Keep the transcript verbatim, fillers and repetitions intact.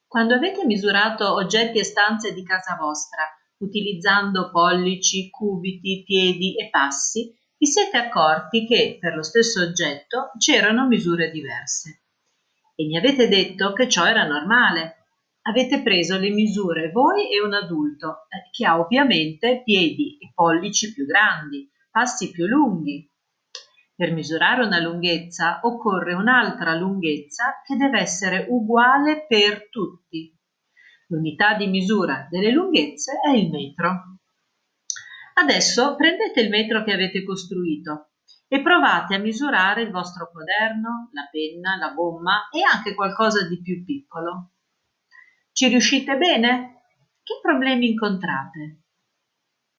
Quando avete misurato oggetti e stanze di casa vostra, utilizzando pollici, cubiti, piedi e passi, vi siete accorti che per lo stesso oggetto c'erano misure diverse. E mi avete detto che ciò era normale. Avete preso le misure voi e un adulto, eh, che ha ovviamente piedi e pollici più grandi, passi più lunghi. Per misurare una lunghezza occorre un'altra lunghezza che deve essere uguale per tutti. L'unità di misura delle lunghezze è il metro. Adesso prendete il metro che avete costruito e provate a misurare il vostro quaderno, la penna, la gomma e anche qualcosa di più piccolo. Ci riuscite bene? Che problemi incontrate?